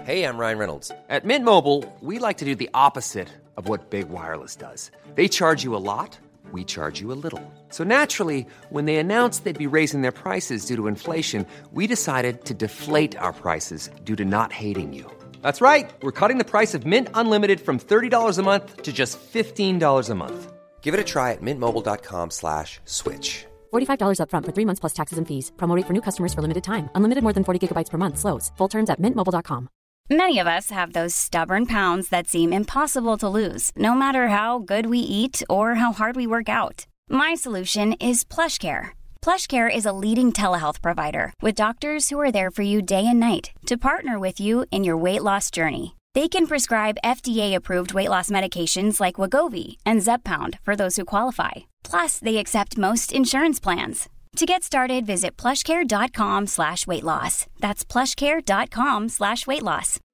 Hey, I'm Ryan Reynolds. At Mint Mobile, we like to do the opposite of what Big Wireless does. They charge you a lot, we charge you a little. So naturally, when they announced they'd be raising their prices due to inflation, we decided to deflate our prices due to not hating you. That's right. We're cutting the price of Mint Unlimited from $30 a month to just $15 a month. Give it a try at mintmobile.com/switch. $45 up front for 3 months plus taxes and fees. Promo rate for new customers for limited time. Unlimited more than 40 gigabytes per month. Slows full terms at mintmobile.com. Many of us have those stubborn pounds that seem impossible to lose, no matter how good we eat or how hard we work out. My solution is PlushCare. PlushCare is a leading telehealth provider with doctors who are there for you day and night to partner with you in your weight loss journey. They can prescribe FDA-approved weight loss medications like Wegovy and Zepbound for those who qualify. Plus, they accept most insurance plans. To get started, visit plushcare.com/weightloss. That's plushcare.com/weightloss.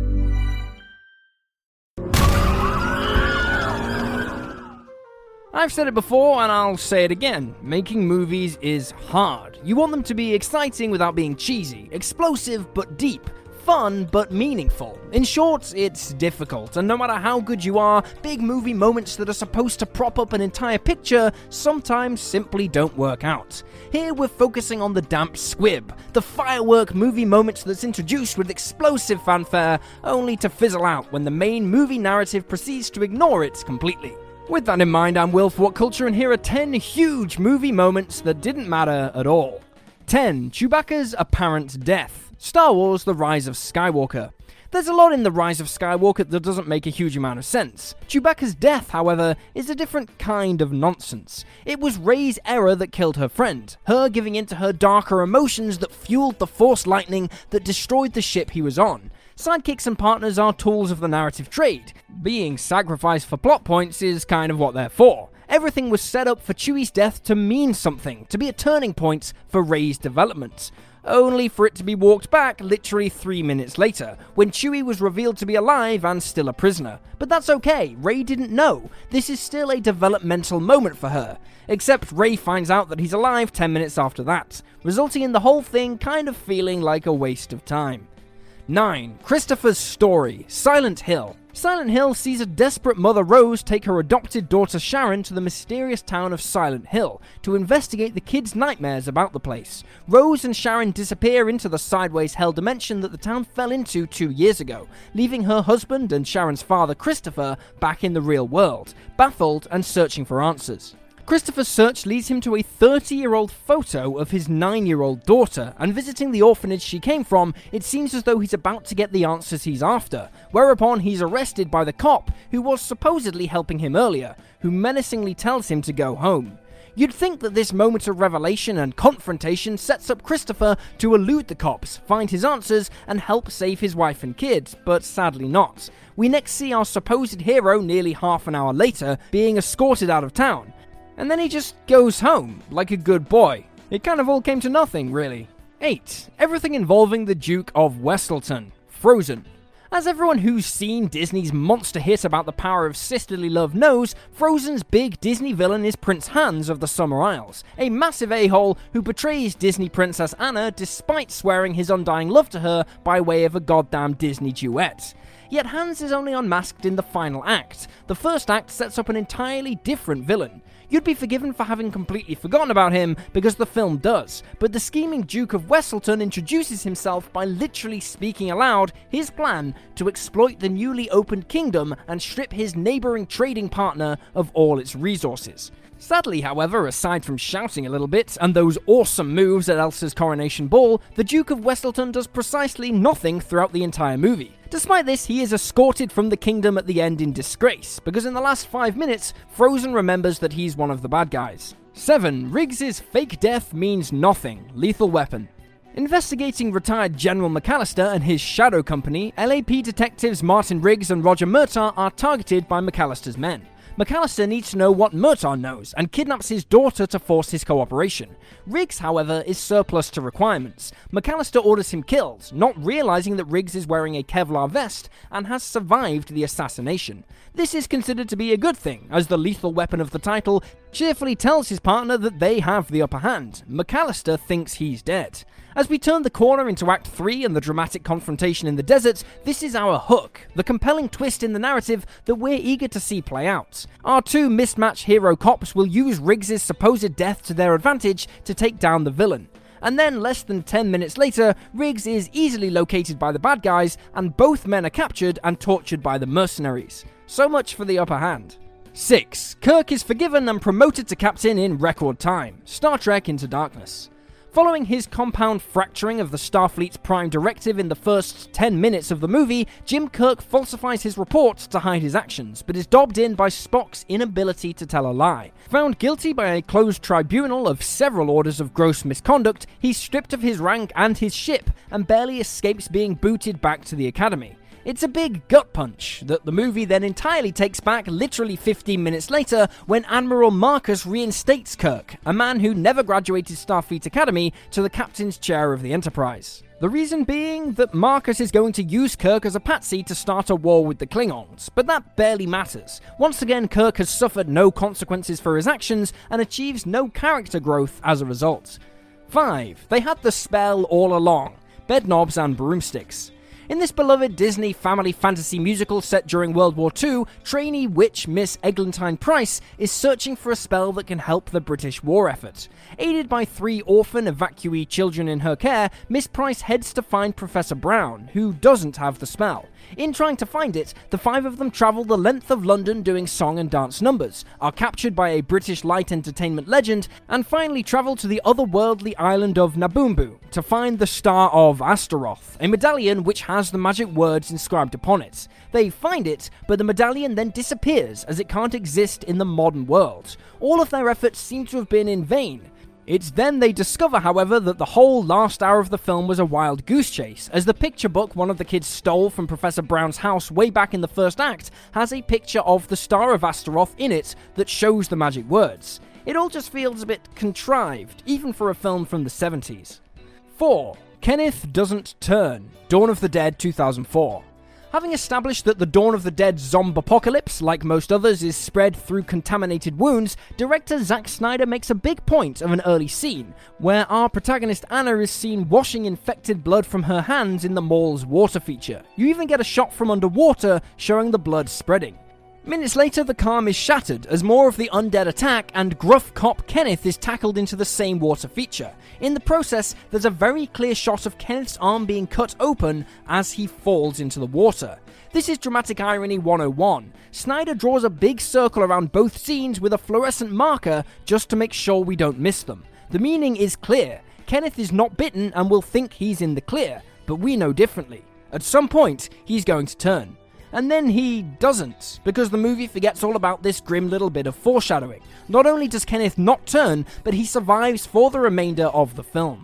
I've said it before and I'll say it again. Making movies is hard. You want them to be exciting without being cheesy, explosive but deep, fun but meaningful. In short, it's difficult, and no matter how good you are, big movie moments that are supposed to prop up an entire picture sometimes simply don't work out. Here we're focusing on the damp squib, the firework movie moments that's introduced with explosive fanfare, only to fizzle out when the main movie narrative proceeds to ignore it completely. With that in mind, I'm Will for What Culture, and here are 10 huge movie moments that didn't matter at all. 10. Chewbacca's apparent death. Star Wars: The Rise of Skywalker. There's a lot in The Rise of Skywalker that doesn't make a huge amount of sense. Chewbacca's death, however, is a different kind of nonsense. It was Rey's error that killed her friend, her giving in to her darker emotions that fueled the Force lightning that destroyed the ship he was on. Sidekicks and partners are tools of the narrative trade. Being sacrificed for plot points is kind of what they're for. Everything was set up for Chewie's death to mean something, to be a turning point for Rey's development. Only for it to be walked back literally 3 minutes later, when Chewie was revealed to be alive and still a prisoner. But that's okay, Rey didn't know. This is still a developmental moment for her. Except Rey finds out that he's alive 10 minutes after that, resulting in the whole thing kind of feeling like a waste of time. 9. Christopher's story, Silent Hill. Silent Hill sees a desperate mother Rose take her adopted daughter Sharon to the mysterious town of Silent Hill to investigate the kids' nightmares about the place. Rose and Sharon disappear into the sideways hell dimension that the town fell into 2 years ago, leaving her husband and Sharon's father Christopher back in the real world, baffled and searching for answers. Christopher's search leads him to a 30-year-old photo of his 9-year-old daughter, and visiting the orphanage she came from, it seems as though he's about to get the answers he's after, whereupon he's arrested by the cop who was supposedly helping him earlier, who menacingly tells him to go home. You'd think that this moment of revelation and confrontation sets up Christopher to elude the cops, find his answers, and help save his wife and kids, but sadly not. We next see our supposed hero nearly half an hour later being escorted out of town. And then he just goes home, like a good boy. It kind of all came to nothing, really. 8. Everything involving the Duke of Weselton, Frozen. As everyone who's seen Disney's monster hit about the power of sisterly love knows, Frozen's big Disney villain is Prince Hans of the Summer Isles, a massive a-hole who betrays Disney Princess Anna despite swearing his undying love to her by way of a goddamn Disney duet. Yet Hans is only unmasked in the final act. The first act sets up an entirely different villain. You'd be forgiven for having completely forgotten about him, because the film does, but the scheming Duke of Weselton introduces himself by literally speaking aloud his plan to exploit the newly opened kingdom and strip his neighbouring trading partner of all its resources. Sadly, however, aside from shouting a little bit and those awesome moves at Elsa's coronation ball, the Duke of Weselton does precisely nothing throughout the entire movie. Despite this, he is escorted from the kingdom at the end in disgrace, because in the last 5 minutes, Frozen remembers that he's one of the bad guys. 7. Riggs' fake death means nothing. Lethal Weapon. Investigating retired General McAllister and his shadow company, LAP detectives Martin Riggs and Roger Murtaugh are targeted by McAllister's men. McAllister needs to know what Murtaugh knows and kidnaps his daughter to force his cooperation. Riggs, however, is surplus to requirements. McAllister orders him killed, not realizing that Riggs is wearing a Kevlar vest and has survived the assassination. This is considered to be a good thing, as the lethal weapon of the title cheerfully tells his partner that they have the upper hand. McAllister thinks he's dead. As we turn the corner into Act 3 and the dramatic confrontation in the desert, this is our hook, the compelling twist in the narrative that we're eager to see play out. Our two mismatched hero cops will use Riggs' supposed death to their advantage to take down the villain. And then, less than 10 minutes later, Riggs is easily located by the bad guys, and both men are captured and tortured by the mercenaries. So much for the upper hand. 6. Kirk is forgiven and promoted to captain in record time. Star Trek Into Darkness. Following his compound fracturing of the Starfleet's Prime Directive in the first 10 minutes of the movie, Jim Kirk falsifies his report to hide his actions, but is dobbed in by Spock's inability to tell a lie. Found guilty by a closed tribunal of several orders of gross misconduct, he's stripped of his rank and his ship, and barely escapes being booted back to the Academy. It's a big gut punch that the movie then entirely takes back literally 15 minutes later when Admiral Marcus reinstates Kirk, a man who never graduated Starfleet Academy, to the captain's chair of the Enterprise. The reason being that Marcus is going to use Kirk as a patsy to start a war with the Klingons, but that barely matters. Once again, Kirk has suffered no consequences for his actions and achieves no character growth as a result. 5. They had the spell all along. Bedknobs and broomsticks. In this beloved Disney family fantasy musical set during World War II, trainee witch Miss Eglantine Price is searching for a spell that can help the British war effort. Aided by 3 orphan evacuee children in her care, Miss Price heads to find Professor Brown, who doesn't have the spell. In trying to find it, the 5 of them travel the length of London doing song and dance numbers, are captured by a British light entertainment legend, and finally travel to the otherworldly island of Nabumbu to find the Star of Astaroth, a medallion which has the magic words inscribed upon it. They find it, but the medallion then disappears as it can't exist in the modern world. All of their efforts seem to have been in vain. It's then they discover, however, that the whole last hour of the film was a wild goose chase, as the picture book one of the kids stole from Professor Brown's house way back in the first act has a picture of the Star of Astaroth in it that shows the magic words. It all just feels a bit contrived, even for a film from the 70s. 4. Kenneth Doesn't Turn. Dawn of the Dead 2004. Having established that the Dawn of the Dead zombopocalypse, like most others, is spread through contaminated wounds, director Zack Snyder makes a big point of an early scene, where our protagonist Anna is seen washing infected blood from her hands in the mall's water feature. You even get a shot from underwater showing the blood spreading. Minutes later, the calm is shattered as more of the undead attack and gruff cop Kenneth is tackled into the same water feature. In the process, there's a very clear shot of Kenneth's arm being cut open as he falls into the water. This is dramatic irony 101. Snyder draws a big circle around both scenes with a fluorescent marker just to make sure we don't miss them. The meaning is clear. Kenneth is not bitten and will think he's in the clear, but we know differently. At some point, he's going to turn. And then he doesn't, because the movie forgets all about this grim little bit of foreshadowing. Not only does Kenneth not turn, but he survives for the remainder of the film.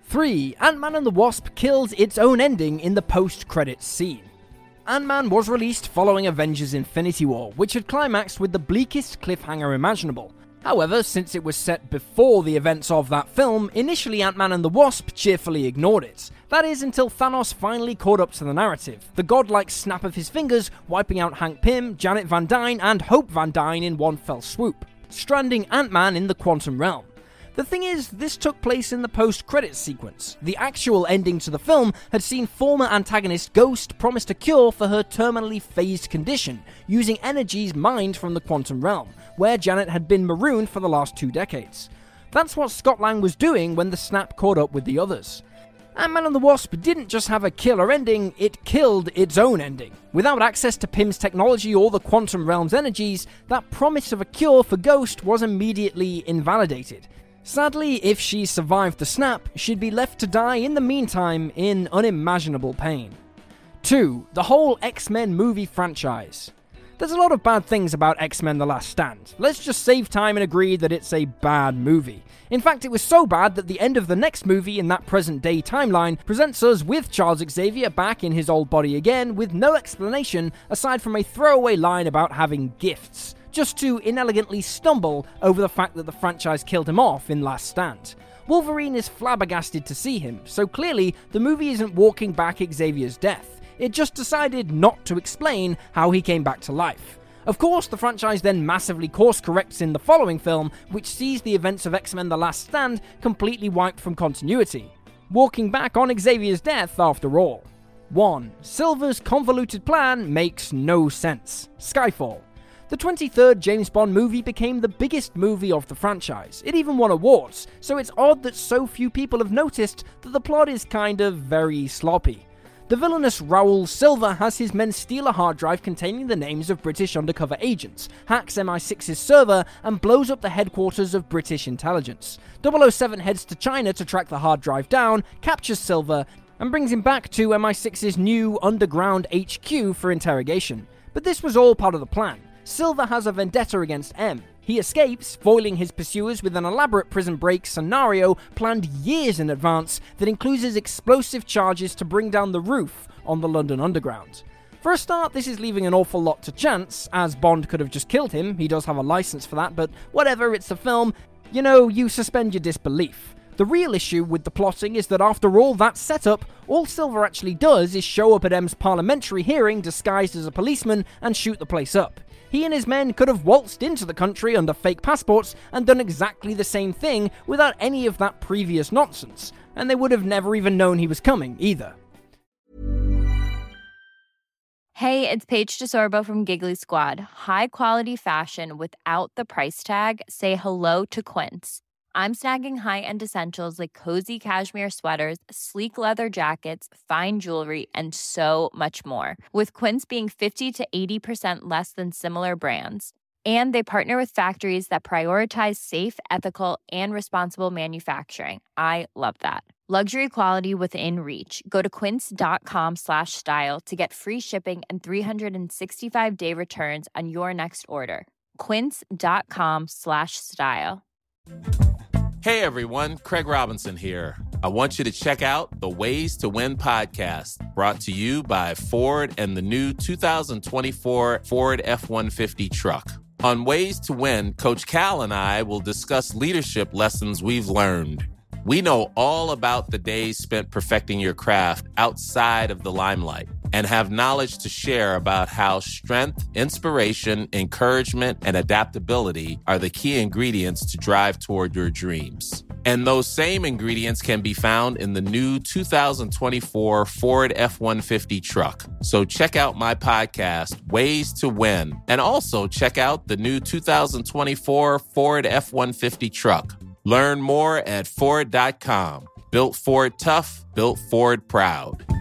3. Ant-Man and the Wasp kills its own ending in the post-credits scene. Ant-Man was released following Avengers Infinity War, which had climaxed with the bleakest cliffhanger imaginable. However, since it was set before the events of that film, initially Ant-Man and the Wasp cheerfully ignored it. That is, until Thanos finally caught up to the narrative, the godlike snap of his fingers wiping out Hank Pym, Janet Van Dyne, and Hope Van Dyne in one fell swoop, stranding Ant-Man in the quantum realm. The thing is, this took place in the post-credits sequence. The actual ending to the film had seen former antagonist Ghost promise a cure for her terminally phased condition, using energies mined from the quantum realm, where Janet had been marooned for the last 2 decades. That's what Scott Lang was doing when the snap caught up with the others. Ant-Man and the Wasp didn't just have a killer ending, it killed its own ending. Without access to Pym's technology or the quantum realm's energies, that promise of a cure for Ghost was immediately invalidated. Sadly, if she survived the snap, she'd be left to die in the meantime in unimaginable pain. 2. The whole X-Men movie franchise. There's a lot of bad things about X-Men The Last Stand. Let's just save time and agree that it's a bad movie. In fact, it was so bad that the end of the next movie in that present-day timeline presents us with Charles Xavier back in his old body again with no explanation aside from a throwaway line about having gifts, just to inelegantly stumble over the fact that the franchise killed him off in Last Stand. Wolverine is flabbergasted to see him, so clearly the movie isn't walking back Xavier's death. It just decided not to explain how he came back to life. Of course, the franchise then massively course-corrects in the following film, which sees the events of X-Men The Last Stand completely wiped from continuity. walking back on Xavier's death after all. 1. Silver's convoluted plan makes no sense. Skyfall. The 23rd James Bond movie became the biggest movie of the franchise. It even won awards, so it's odd that so few people have noticed that the plot is kind of very sloppy. The villainous Raoul Silver has his men steal a hard drive containing the names of British undercover agents, hacks MI6's server, and blows up the headquarters of British intelligence. 007 heads to China to track the hard drive down, captures Silver, and brings him back to MI6's new underground HQ for interrogation. But this was all part of the plan. Silver has a vendetta against M. He escapes, foiling his pursuers with an elaborate prison break scenario planned years in advance that includes explosive charges to bring down the roof on the London Underground. For a start, this is leaving an awful lot to chance, as Bond could have just killed him. He does have a license for that, but whatever, it's a film. You suspend your disbelief. The real issue with the plotting is that after all that setup, all Silver actually does is show up at M's parliamentary hearing disguised as a policeman and shoot the place up. He and his men could have waltzed into the country under fake passports and done exactly the same thing without any of that previous nonsense, and they would have never even known he was coming, either. Hey, it's Paige DeSorbo from Giggly Squad. High quality fashion without the price tag. Say hello to Quince. I'm snagging high-end essentials like cozy cashmere sweaters, sleek leather jackets, fine jewelry, and so much more. With Quince being 50 to 80% less than similar brands. And they partner with factories that prioritize safe, ethical, and responsible manufacturing. I love that. Luxury quality within reach. Go to quince.com/style to get free shipping and 365-day returns on your next order. Quince.com/style. Hey everyone, Craig Robinson here. I want you to check out the Ways to Win podcast, brought to you by Ford and the new 2024 Ford F-150 truck. On Ways to Win, Coach Cal and I will discuss leadership lessons we've learned. We know all about the days spent perfecting your craft outside of the limelight and have knowledge to share about how strength, inspiration, encouragement, and adaptability are the key ingredients to drive toward your dreams. And those same ingredients can be found in the new 2024 Ford F-150 truck. So check out my podcast, Ways to Win, and also check out the new 2024 Ford F-150 truck. Learn more at Ford.com. Built Ford tough, built Ford proud.